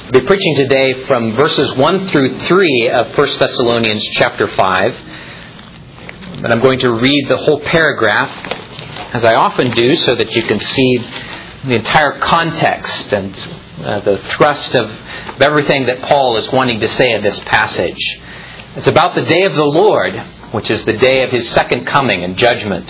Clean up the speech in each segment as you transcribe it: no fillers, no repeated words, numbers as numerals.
I'll be preaching today from verses 1 through 3 of 1 Thessalonians chapter 5. But I'm going to read the whole paragraph, as I often do, so that you can see the entire context and the thrust of everything that Paul is wanting to say in this passage. It's about the day of the Lord, which is the day of His second coming and judgment.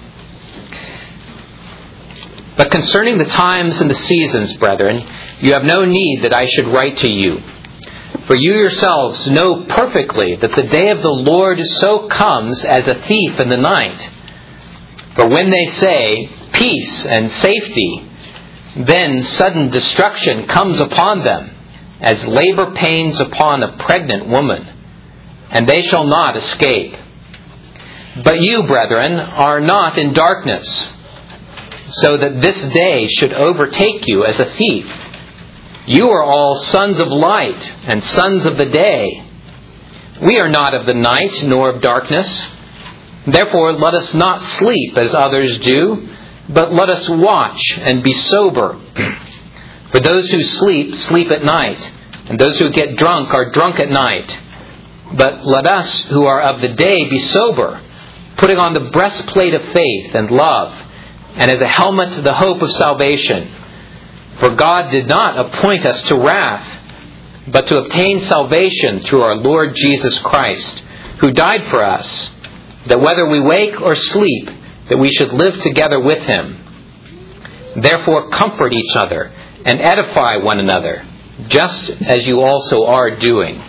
But concerning the times and the seasons, brethren, you have no need that I should write to you. For you yourselves know perfectly that the day of the Lord so comes as a thief in the night. For when they say, peace and safety, then sudden destruction comes upon them, as labor pains upon a pregnant woman, and they shall not escape. But you, brethren, are not in darkness, so that this day should overtake you as a thief. You are all sons of light and sons of the day. We are not of the night nor of darkness. Therefore let us not sleep as others do, but let us watch and be sober. For those who sleep, sleep at night, and those who get drunk are drunk at night. But let us who are of the day be sober, putting on the breastplate of faith and love, and as a helmet the hope of salvation. For God did not appoint us to wrath, but to obtain salvation through our Lord Jesus Christ, who died for us, that whether we wake or sleep, that we should live together with Him. Therefore comfort each other and edify one another, just as you also are doing.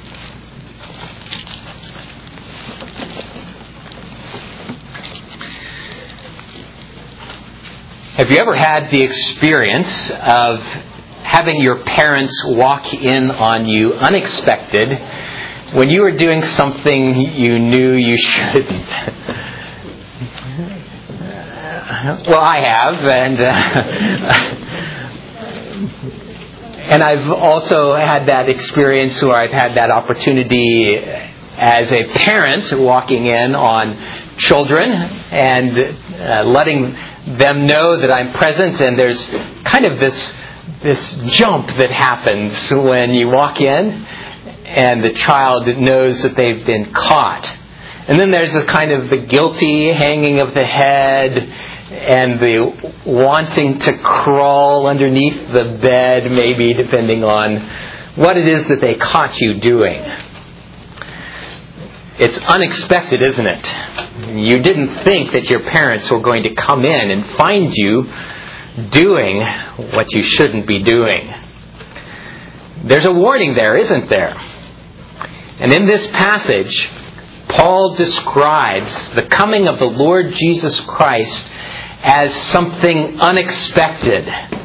Have you ever had the experience of having your parents walk in on you unexpected when you were doing something you knew you shouldn't? Well, I have, and I've also had that experience where I've had that opportunity as a parent walking in on children and letting them know that I'm present, and there's kind of this jump that happens when you walk in and the child knows that they've been caught. And then there's a kind of the guilty hanging of the head and the wanting to crawl underneath the bed, maybe, depending on what it is that they caught you doing. It's unexpected, isn't it? You didn't think that your parents were going to come in and find you doing what you shouldn't be doing. There's a warning there, isn't there? And in this passage, Paul describes the coming of the Lord Jesus Christ as something unexpected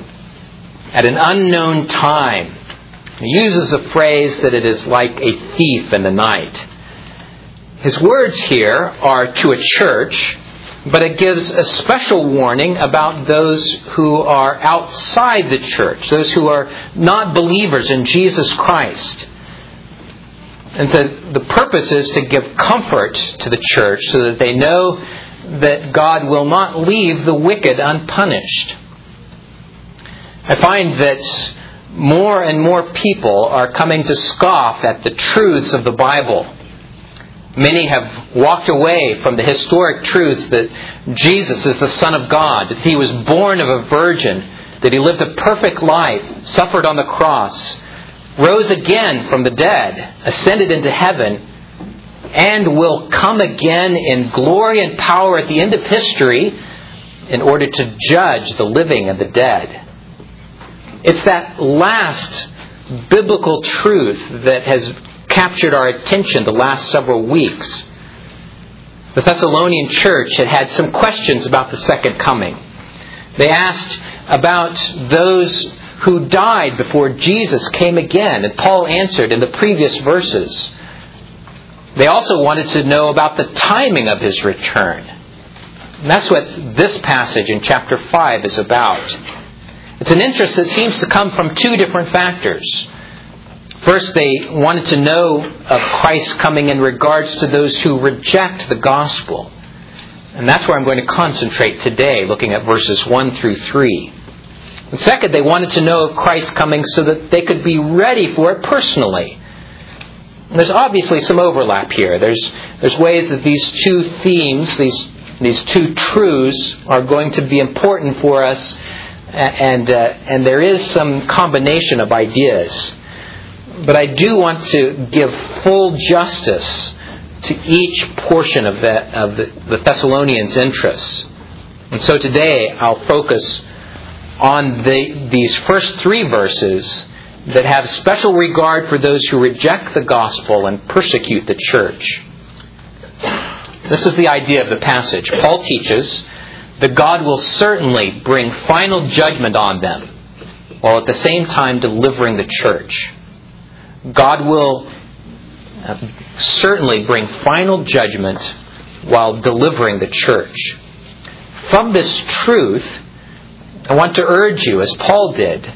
at an unknown time. He uses a phrase that it is like a thief in the night. His words here are to a church, but it gives a special warning about those who are outside the church, those who are not believers in Jesus Christ. And so the purpose is to give comfort to the church so that they know that God will not leave the wicked unpunished. I find that more and more people are coming to scoff at the truths of the Bible. Many have walked away from the historic truths that Jesus is the Son of God, that He was born of a virgin, that He lived a perfect life, suffered on the cross, rose again from the dead, ascended into heaven, and will come again in glory and power at the end of history in order to judge the living and the dead. It's that last biblical truth that has captured our attention the last several weeks. The Thessalonian church had some questions about the second coming. They asked about those who died before Jesus came again, and Paul answered in the previous verses. They also wanted to know about the timing of His return. And that's what this passage in chapter 5 is about. It's an interest that seems to come from two different factors. First, they wanted to know of Christ's coming in regards to those who reject the gospel. And that's where I'm going to concentrate today, looking at verses 1 through 3. And second, they wanted to know of Christ's coming so that they could be ready for it personally. And there's obviously some overlap here. There's ways that these two themes, these two truths, are going to be important for us, and there is some combination of ideas. But I do want to give full justice to each portion of the Thessalonians' interests. And so today I'll focus on these first 3 verses that have special regard for those who reject the gospel and persecute the church. This is the idea of the passage. Paul teaches that God will certainly bring final judgment on them, while at the same time delivering the church. God will certainly bring final judgment while delivering the church. From this truth, I want to urge you, as Paul did,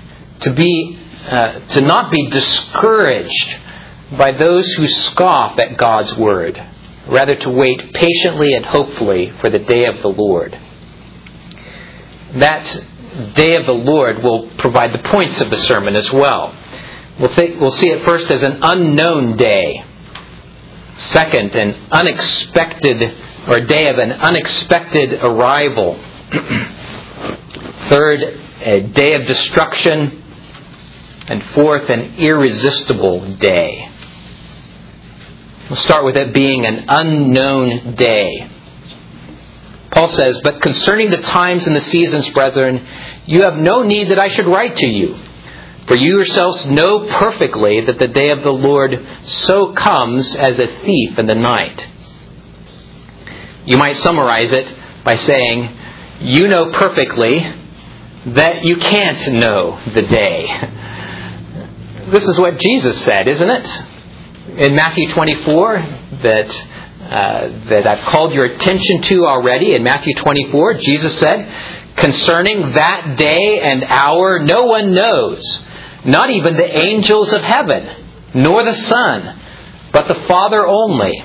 to not be discouraged by those who scoff at God's word, rather to wait patiently and hopefully for the day of the Lord. That day of the Lord will provide the points of the sermon as well. We'll see it first as an unknown day. Second, an unexpected, or a day of an unexpected arrival. Third, a day of destruction. And fourth, an irresistible day. We'll start with it being an unknown day. Paul says, "But concerning the times and the seasons, brethren, you have no need that I should write to you. For you yourselves know perfectly that the day of the Lord so comes as a thief in the night." You might summarize it by saying, you know perfectly that you can't know the day. This is what Jesus said, isn't it? In Matthew 24, that I've called your attention to already. In Matthew 24, Jesus said, "Concerning that day and hour no one knows, not even the angels of heaven, nor the Son, but the Father only."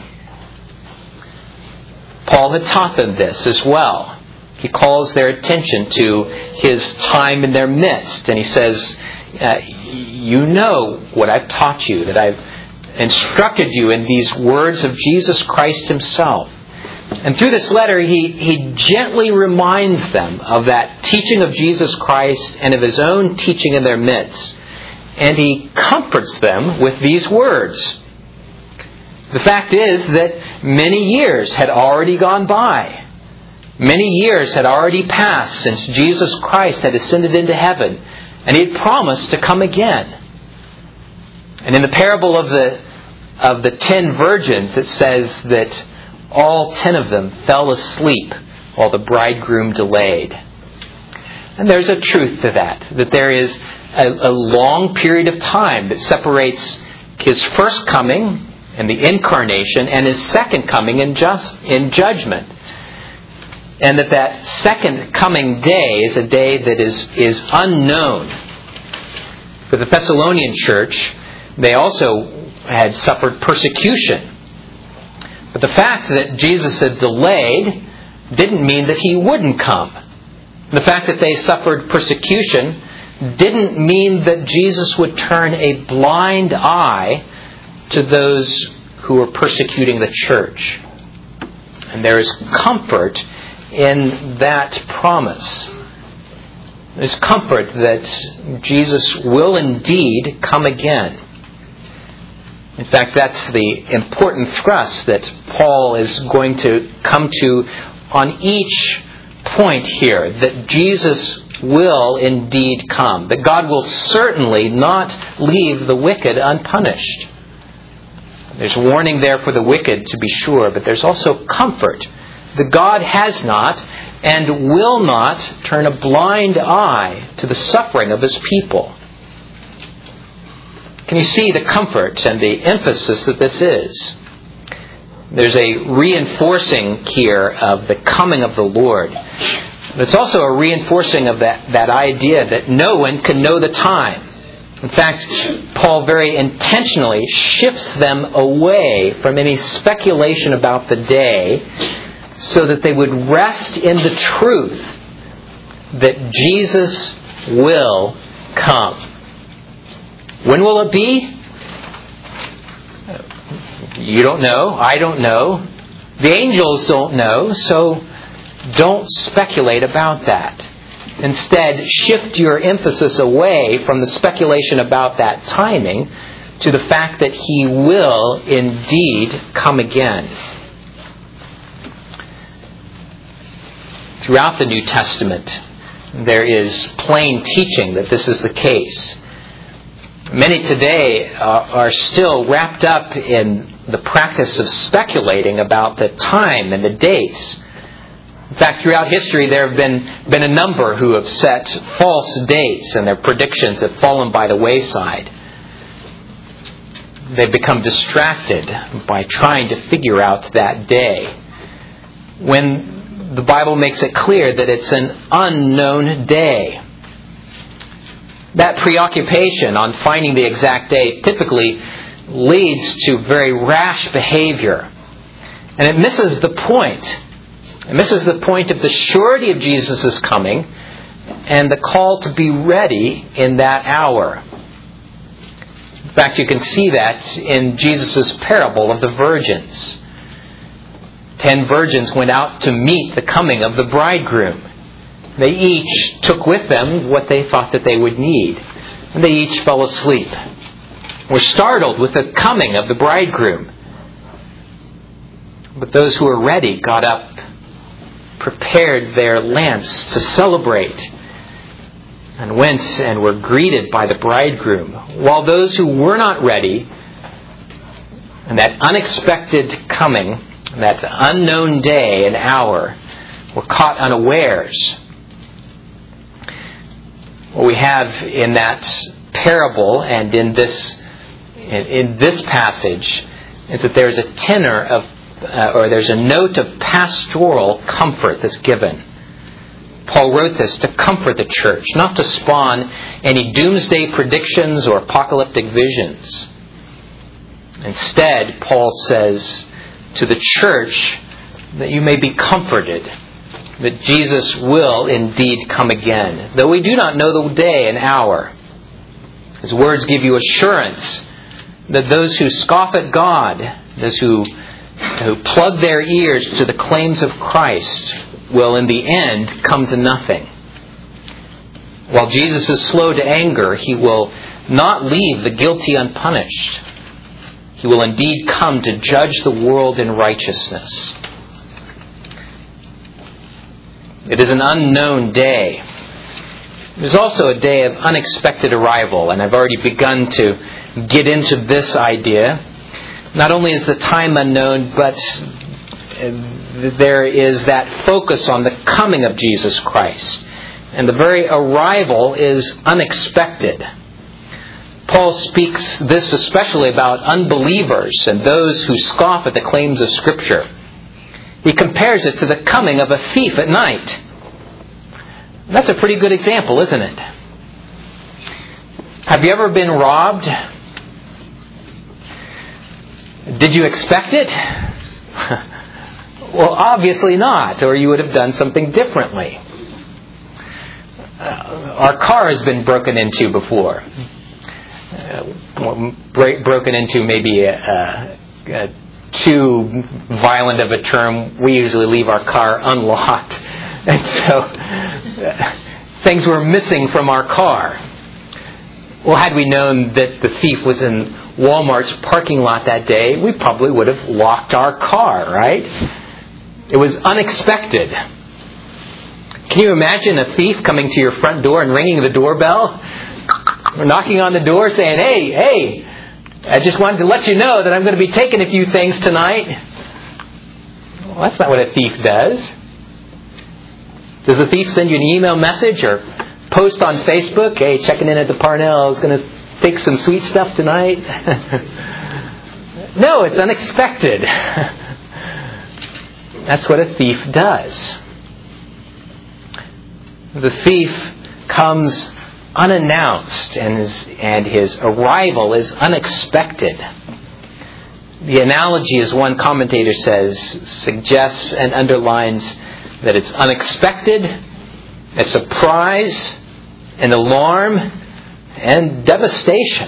Paul had taught them this as well. He calls their attention to His time in their midst, and he says, you know what I've taught you, that I've instructed you in these words of Jesus Christ Himself. And through this letter, he gently reminds them of that teaching of Jesus Christ and of His own teaching in their midst. And he comforts them with these words. The fact is that many years had already gone by. Many years had already passed since Jesus Christ had ascended into heaven, and He had promised to come again. And in the parable of the 10 virgins, it says that all 10 of them fell asleep while the bridegroom delayed. And there's a truth to that there is a long period of time that separates His first coming and the incarnation and His second coming in judgment. And that second coming day is a day that is unknown. For the Thessalonian church, they also had suffered persecution. But the fact that Jesus had delayed didn't mean that He wouldn't come. The fact that they suffered persecution didn't mean that Jesus would turn a blind eye to those who were persecuting the church. And there is comfort in that promise. There's comfort that Jesus will indeed come again. In fact, that's the important thrust that Paul is going to come to on each point here, that Jesus will indeed come, that God will certainly not leave the wicked unpunished. There's warning there for the wicked, to be sure, but there's also comfort that God has not and will not turn a blind eye to the suffering of His people. Can you see the comfort and the emphasis that this is? There's a reinforcing here of the coming of the Lord. But it's also a reinforcing of that idea that no one can know the time. In fact, Paul very intentionally shifts them away from any speculation about the day so that they would rest in the truth that Jesus will come. When will it be? You don't know. I don't know. The angels don't know, so don't speculate about that. Instead, shift your emphasis away from the speculation about that timing to the fact that He will indeed come again. Throughout the New Testament, there is plain teaching that this is the case. Many today are still wrapped up in the practice of speculating about the time and the dates. In fact, throughout history, there have been a number who have set false dates, and their predictions have fallen by the wayside. They've become distracted by trying to figure out that day, when the Bible makes it clear that it's an unknown day. That preoccupation on finding the exact day typically leads to very rash behavior. And it misses the point. It misses the point of the surety of Jesus' coming and the call to be ready in that hour. In fact, you can see that in Jesus' parable of the virgins. 10 virgins went out to meet the coming of the bridegroom. They each took with them what they thought that they would need. And they each fell asleep. Were startled with the coming of the bridegroom. But those who were ready got up, prepared their lamps to celebrate, and went and were greeted by the bridegroom. While those who were not ready, and that unexpected coming, that unknown day and hour, were caught unawares. What we have in that parable and in this passage is that there's a tenor of, or there's a note of pastoral comfort that's given. Paul wrote this to comfort the church, not to spawn any doomsday predictions or apocalyptic visions. Instead, Paul says to the church that you may be comforted, that Jesus will indeed come again, though we do not know the day and hour. His words give you assurance that those who scoff at God, those who plug their ears to the claims of Christ, will in the end come to nothing. While Jesus is slow to anger, He will not leave the guilty unpunished. He will indeed come to judge the world in righteousness. It is an unknown day. It is also a day of unexpected arrival, and I've already begun to get into this idea. Not only is the time unknown, but there is that focus on the coming of Jesus Christ. And the very arrival is unexpected. Paul speaks this especially about unbelievers and those who scoff at the claims of Scripture. He compares it to the coming of a thief at night. That's a pretty good example, isn't it? Have you ever been robbed? Did you expect it? Well, obviously not, or you would have done something differently. Our car has been broken into before. Broken into maybe too violent of a term. We usually leave our car unlocked. And so things were missing from our car. Well, had we known that the thief was in Walmart's parking lot that day, we probably would have locked our car, right? It was unexpected. Can you imagine a thief coming to your front door and ringing the doorbell? Or knocking on the door saying, hey, I just wanted to let you know that I'm going to be taking a few things tonight. Well, that's not what a thief does. Does the thief send you an email message or post on Facebook, hey, checking in at the Parnell, I was going to take some sweet stuff tonight? No, it's unexpected. That's what a thief does. The thief comes unannounced, and his arrival is unexpected. The analogy, as one commentator says, suggests and underlines that it's unexpected, a surprise, and alarm and devastation.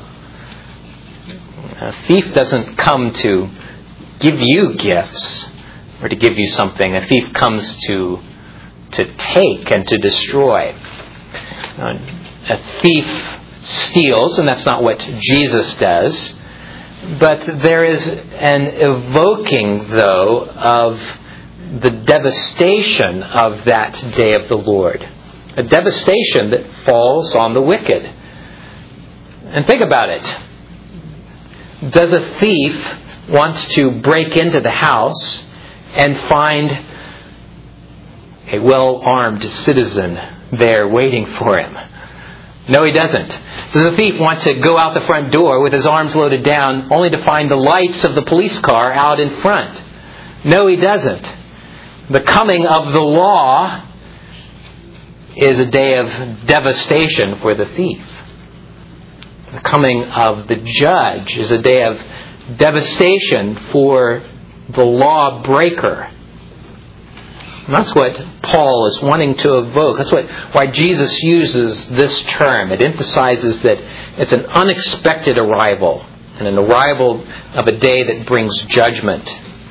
A thief doesn't come to give you gifts or to give you something. A thief comes to take and to destroy. A thief steals, and that's not what Jesus does. But there is an evoking, though, of the devastation of that day of the Lord. A devastation that falls on the wicked. And think about it. Does a thief want to break into the house and find a well-armed citizen there waiting for him? No, he doesn't. Does a thief want to go out the front door with his arms loaded down only to find the lights of the police car out in front? No, he doesn't. The coming of the law is a day of devastation for the thief. The coming of the judge is a day of devastation for the lawbreaker. And that's what Paul is wanting to evoke. That's why Jesus uses this term. It emphasizes that it's an unexpected arrival, and an arrival of a day that brings judgment.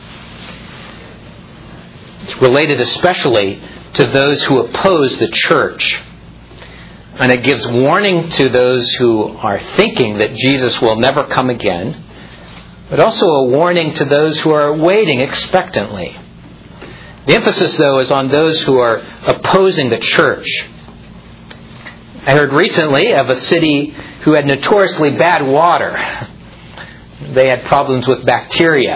It's related especially to those who oppose the church. And it gives warning to those who are thinking that Jesus will never come again, but also a warning to those who are waiting expectantly. The emphasis, though, is on those who are opposing the church. I heard recently of a city who had notoriously bad water. They had problems with bacteria.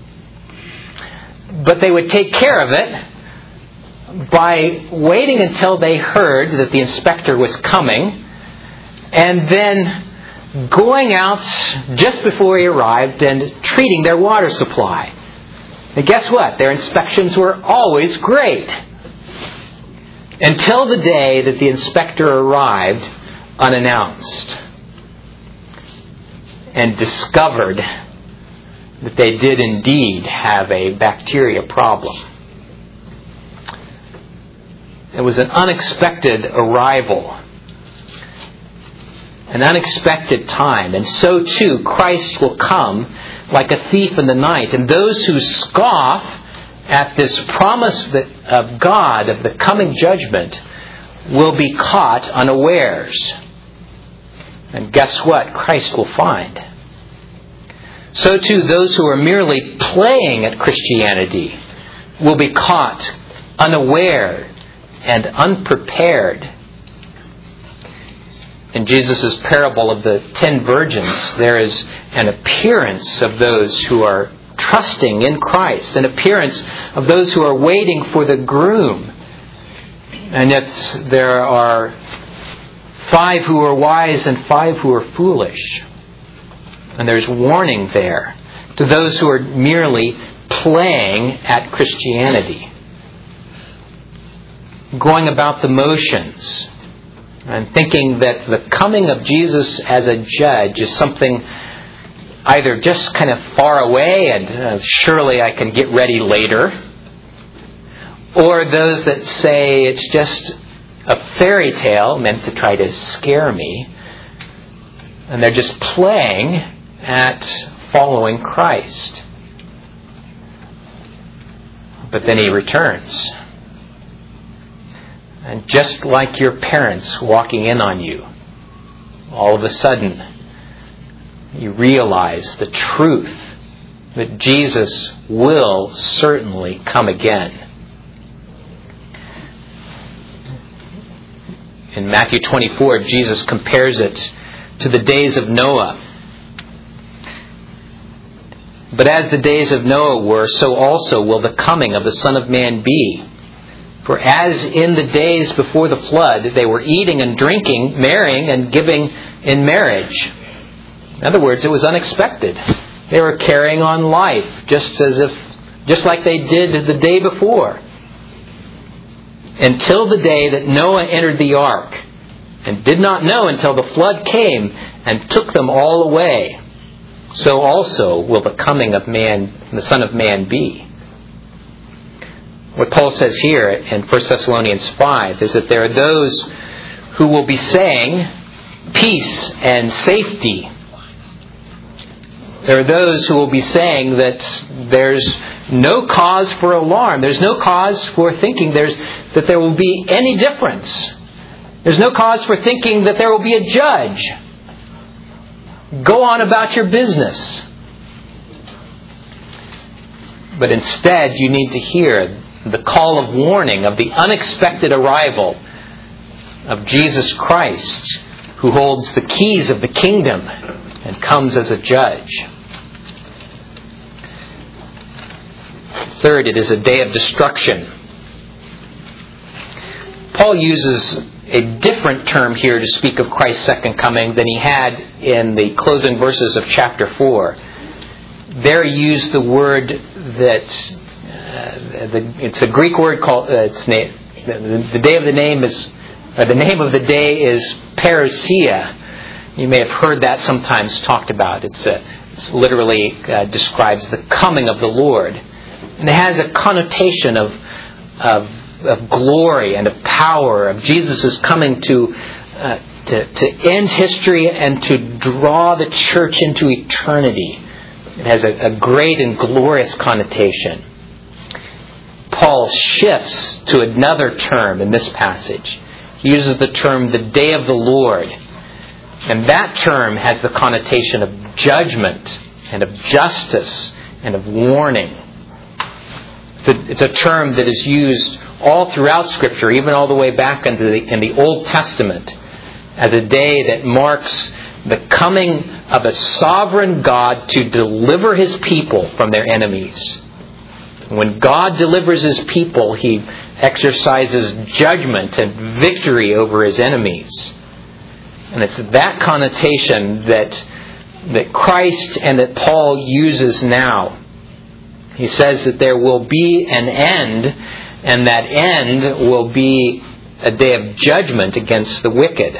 But they would take care of it by waiting until they heard that the inspector was coming, and then going out just before he arrived and treating their water supply. And guess what? Their inspections were always great. Until the day that the inspector arrived unannounced and discovered that they did indeed have a bacteria problem. It was an unexpected arrival, an unexpected time. And so too, Christ will come like a thief in the night. And those who scoff at this promise of God, of the coming judgment, will be caught unawares. And guess what? Christ will find. So too, those who are merely playing at Christianity will be caught unaware and unprepared. In Jesus' parable of the 10 virgins, there is an appearance of those who are trusting in Christ, an appearance of those who are waiting for the groom. And yet there are 5 who are wise and 5 who are foolish. And there's warning there to those who are merely playing at Christianity, going about the motions, and thinking that the coming of Jesus as a judge is something either just kind of far away and surely I can get ready later, or those that say it's just a fairy tale meant to try to scare me, and they're just playing at following Christ. But then He returns. And just like your parents walking in on you, all of a sudden you realize the truth that Jesus will certainly come again. In Matthew 24, Jesus compares it to the days of Noah. But as the days of Noah were, so also will the coming of the Son of Man be. For as in the days before the flood, they were eating and drinking, marrying and giving in marriage. In other words, it was unexpected. They were carrying on life just like they did the day before. Until the day that Noah entered the ark, and did not know until the flood came and took them all away. So also will the coming of man, the Son of Man, be. What Paul says here in 1 Thessalonians 5 is that there are those who will be saying peace and safety. There are those who will be saying that there's no cause for alarm. There's no cause for thinking that there will be any difference. There's no cause for thinking that there will be a judge. Go on about your business. But instead, you need to hear the call of warning of the unexpected arrival of Jesus Christ, who holds the keys of the kingdom and comes as a judge. Third, it is a day of destruction. Paul uses a different term here to speak of Christ's second coming than he had in the closing verses of chapter 4. There he used the word that it's a Greek word called the name of the day is parousia. You may have heard that sometimes talked about. It's literally describes the coming of the Lord, and it has a connotation of glory and of power. Of Jesus is coming to end history and to draw the church into eternity. It has a great and glorious connotation. Paul shifts to another term in this passage. He uses the term the day of the Lord. And that term has the connotation of judgment and of justice and of warning. It's a term that is used all throughout Scripture, even all the way back in the Old Testament, as a day that marks the coming of a sovereign God to deliver His people from their enemies. When God delivers His people, He exercises judgment and victory over His enemies. And it's that connotation that Christ and that Paul uses now. He says that there will be an end, and that end will be a day of judgment against the wicked.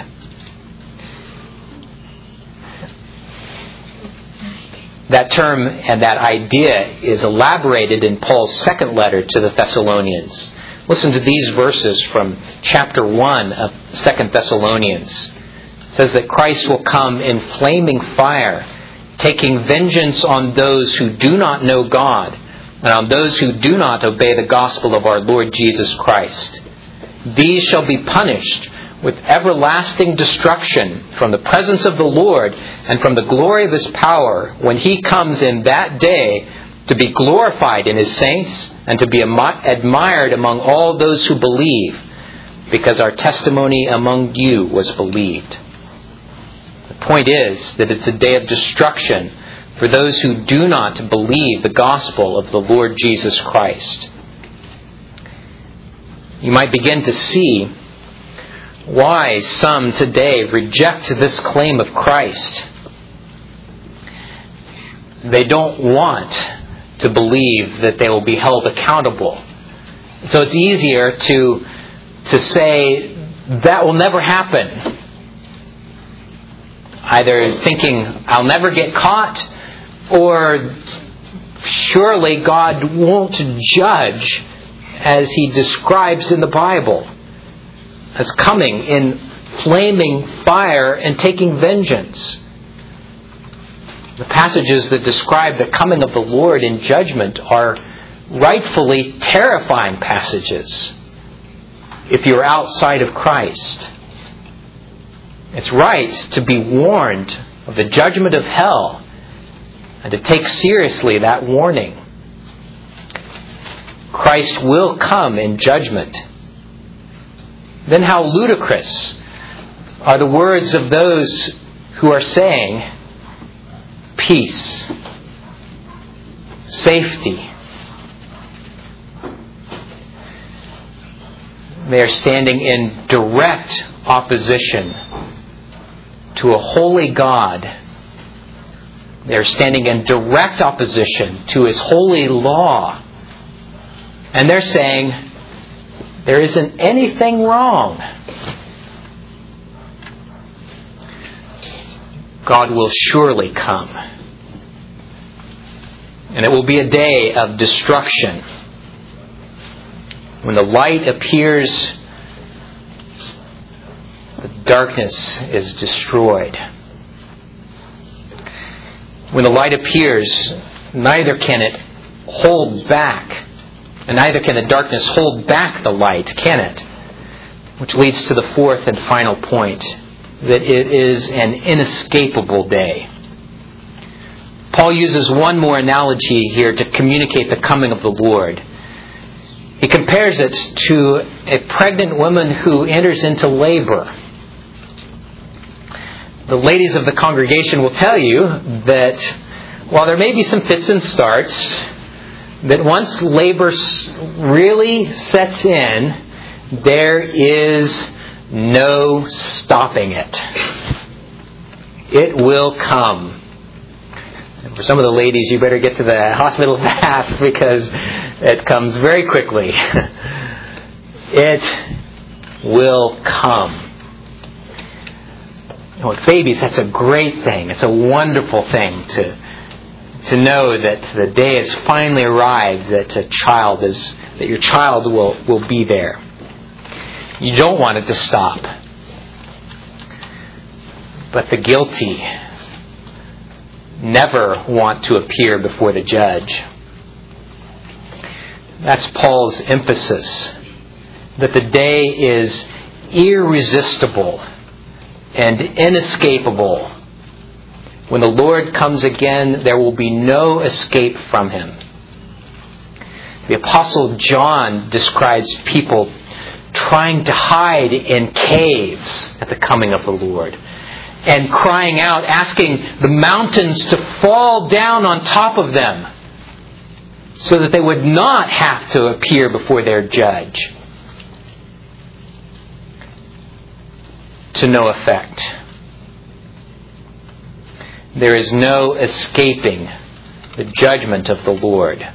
That term and that idea is elaborated in Paul's second letter to the Thessalonians. Listen to these verses from chapter 1 of 2 Thessalonians. It says that Christ will come in flaming fire, taking vengeance on those who do not know God and on those who do not obey the gospel of our Lord Jesus Christ. These shall be punished with everlasting destruction from the presence of the Lord and from the glory of His power when He comes in that day to be glorified in His saints and to be admired among all those who believe, because our testimony among you was believed. The point is that it's a day of destruction for those who do not believe the gospel of the Lord Jesus Christ. You might begin to see why some today reject this claim of Christ. They don't want to believe that they will be held accountable. So it's easier to say that will never happen. Either thinking I'll never get caught, or surely God won't judge as He describes in the Bible, as coming in flaming fire and taking vengeance. The passages that describe the coming of the Lord in judgment are rightfully terrifying passages if you're outside of Christ. It's right to be warned of the judgment of hell and to take seriously that warning. Christ will come in judgment. Then how ludicrous are the words of those who are saying peace, safety. They are standing in direct opposition to a holy God. They are standing in direct opposition to His holy law. And they're saying there isn't anything wrong. God will surely come. And it will be a day of destruction. When the light appears the darkness is destroyed. When the light appears, neither can it hold back, and neither can the darkness hold back the light, can it? Which leads to the fourth and final point, that it is an inescapable day. Paul uses one more analogy here to communicate the coming of the Lord. He compares it to a pregnant woman who enters into labor. The ladies of the congregation will tell you that while there may be some fits and starts, that once labor really sets in, there is no stopping it. It will come. And for some of the ladies, you better get to the hospital fast because it comes very quickly. It will come. With babies, that's a great thing. It's a wonderful thing to know that the day has finally arrived, that your child will be there. You don't want it to stop. But the guilty never want to appear before the judge. That's Paul's emphasis, that the day is irresistible and inescapable. When the Lord comes again, there will be no escape from Him. The Apostle John describes people trying to hide in caves at the coming of the Lord, and crying out, asking the mountains to fall down on top of them so that they would not have to appear before their judge. To no effect. There is no escaping the judgment of the Lord.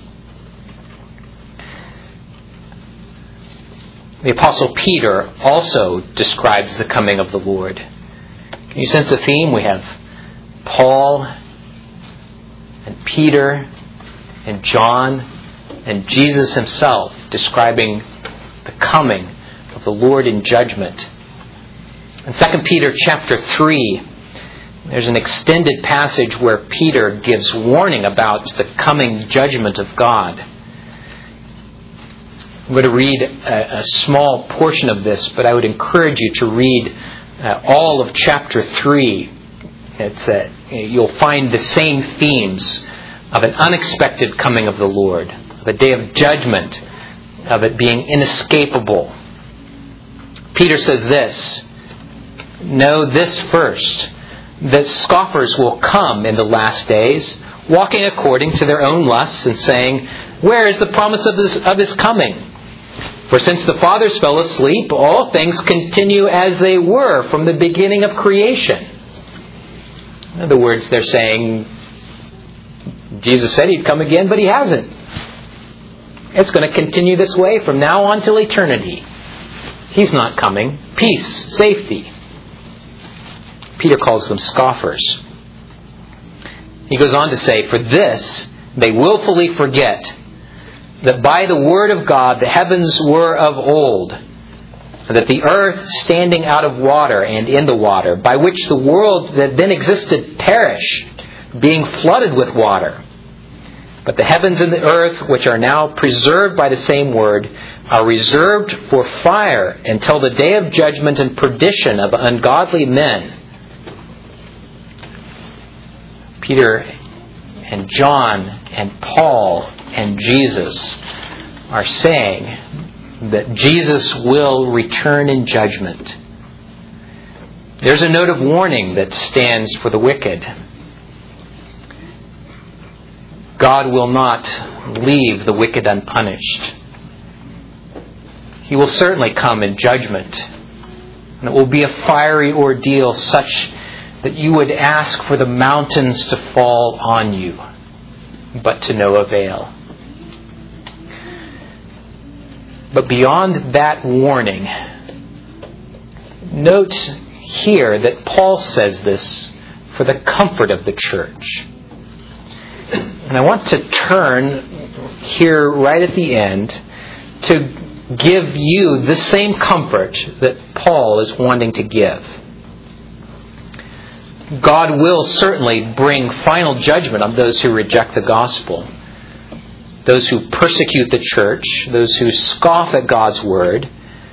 The Apostle Peter also describes the coming of the Lord. Can you sense a theme? We have Paul and Peter and John and Jesus Himself describing the coming of the Lord in judgment. In 2 Peter chapter 3, there's an extended passage where Peter gives warning about the coming judgment of God. I'm going to read a small portion of this, but I would encourage you to read all of chapter 3. You'll find the same themes of an unexpected coming of the Lord, of a day of judgment, of it being inescapable. Peter says this, "Know this first, that scoffers will come in the last days, walking according to their own lusts and saying, 'Where is the promise of his coming? For since the fathers fell asleep, all things continue as they were from the beginning of creation.'" In other words, they're saying, Jesus said He'd come again, but He hasn't. It's going to continue this way from now on till eternity. He's not coming. Peace, safety. Peter calls them scoffers. He goes on to say, "For this they willfully forget that by the word of God the heavens were of old, and that the earth standing out of water and in the water, by which the world that then existed perished, being flooded with water. But the heavens and the earth, which are now preserved by the same word, are reserved for fire until the day of judgment and perdition of ungodly men." Peter and John and Paul and Jesus are saying that Jesus will return in judgment. There's a note of warning that stands for the wicked. God will not leave the wicked unpunished. He will certainly come in judgment. And it will be a fiery ordeal such that you would ask for the mountains to fall on you, but to no avail. But beyond that warning, note here that Paul says this for the comfort of the church. And I want to turn here right at the end to give you the same comfort that Paul is wanting to give. God will certainly bring final judgment on those who reject the gospel, those who persecute the church, those who scoff at God's word.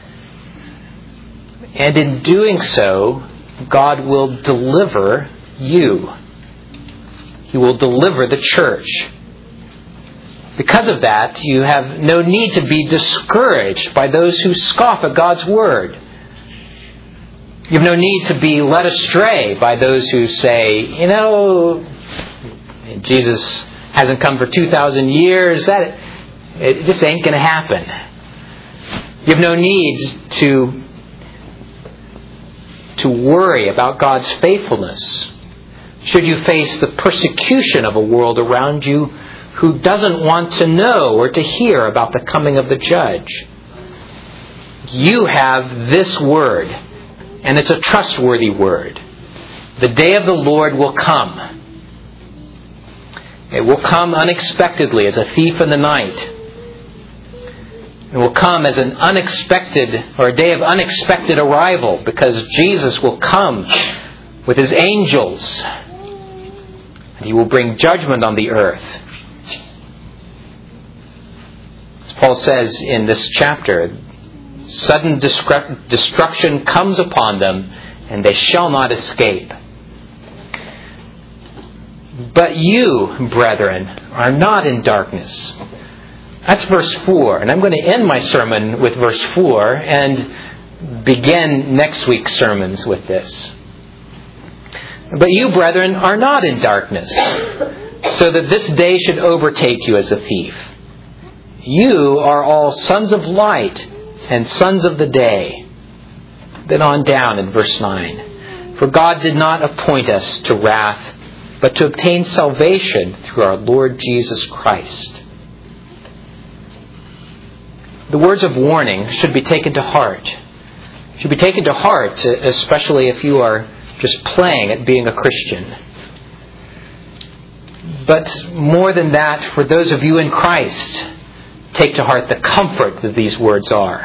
And in doing so, God will deliver you. He will deliver the church. Because of that, you have no need to be discouraged by those who scoff at God's word. You have no need to be led astray by those who say, Jesus hasn't come for 2,000 years. It just ain't going to happen. You have no need to worry about God's faithfulness should you face the persecution of a world around you who doesn't want to know or to hear about the coming of the judge. You have this word, and it's a trustworthy word. The day of the Lord will come. It will come unexpectedly as a thief in the night. It will come as an unexpected, or a day of unexpected arrival, because Jesus will come with His angels, and He will bring judgment on the earth. As Paul says in this chapter, sudden destruction comes upon them, and they shall not escape. But you, brethren, are not in darkness. That's verse 4. And I'm going to end my sermon with verse 4 and begin next week's sermons with this. But you, brethren, are not in darkness, so that this day should overtake you as a thief. You are all sons of light and sons of the day. Then on down in verse 9. For God did not appoint us to wrath, but to obtain salvation through our Lord Jesus Christ. The words of warning should be taken to heart. Should be taken to heart, especially if you are just playing at being a Christian. But more than that, for those of you in Christ, take to heart the comfort that these words are.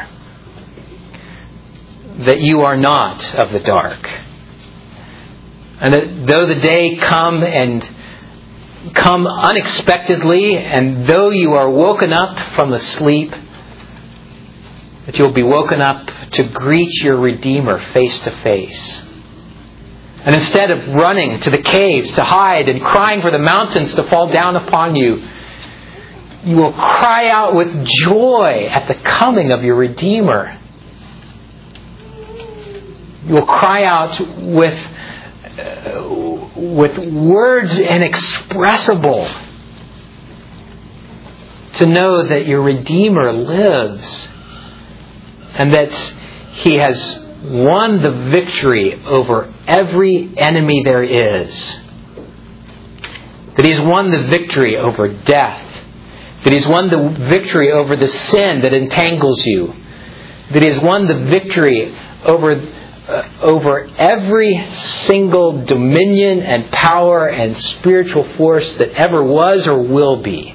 That you are not of the dark. And that though the day come unexpectedly, and though you are woken up from the sleep, that you'll be woken up to greet your Redeemer face to face. And instead of running to the caves to hide and crying for the mountains to fall down upon you, you will cry out with joy at the coming of your Redeemer. You will cry out with words inexpressible to know that your Redeemer lives and that He has won the victory over every enemy there is. That He's won the victory over death. That He's won the victory over the sin that entangles you. That He has won the victory over every single dominion and power and spiritual force that ever was or will be.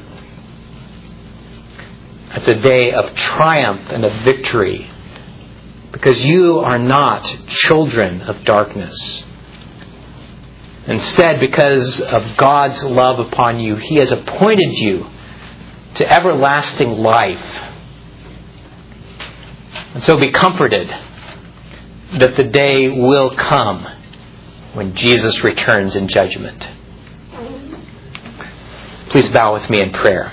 It's a day of triumph and of victory, because you are not children of darkness. Instead, because of God's love upon you, He has appointed you to everlasting life. And so be comforted that the day will come when Jesus returns in judgment. Please bow with me in prayer.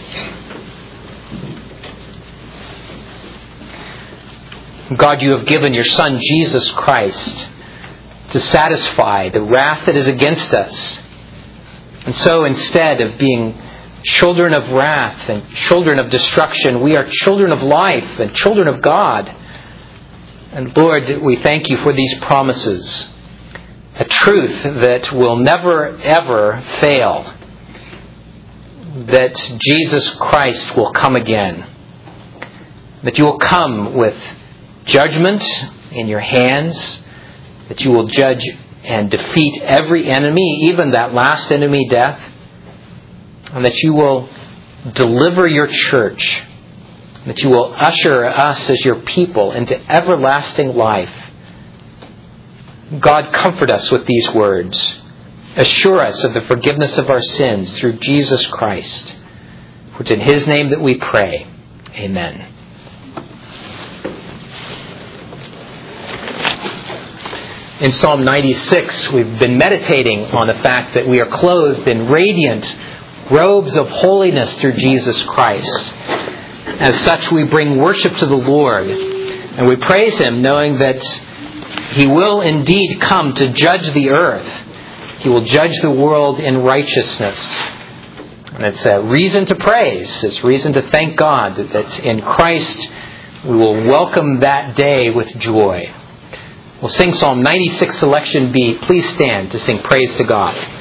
God, you have given your Son, Jesus Christ, to satisfy the wrath that is against us. And so instead of being children of wrath and children of destruction, we are children of life and children of God. And Lord, we thank you for these promises. A truth that will never, ever fail. That Jesus Christ will come again. That you will come with judgment in your hands. That you will judge and defeat every enemy, even that last enemy, death. And that you will deliver your church. that you will usher us as your people into everlasting life. God, comfort us with these words. Assure us of the forgiveness of our sins through Jesus Christ. For it's in His name that we pray. Amen. In Psalm 96, we've been meditating on the fact that we are clothed in radiant robes of holiness through Jesus Christ. As such, we bring worship to the Lord, and we praise Him knowing that He will indeed come to judge the earth. He will judge the world in righteousness. And it's a reason to praise. It's reason to thank God that in Christ we will welcome that day with joy. We'll sing Psalm 96, Selection B. Please stand to sing praise to God.